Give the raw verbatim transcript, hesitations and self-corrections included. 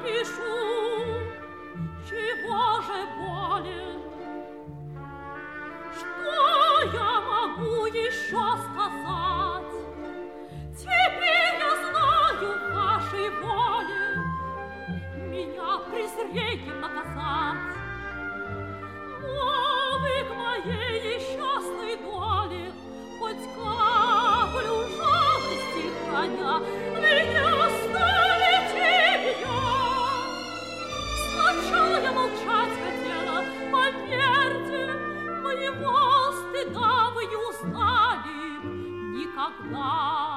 пишу, чего же более? Что я могу еще сказать? Теперь я знаю вашей воле меня презрением наказать. Но вы к моей несчастной доле хоть каплю жалости храня, вы не оставите меня. Сначала я молчать хотела, поверьте, моего стыда вы не узнали никогда.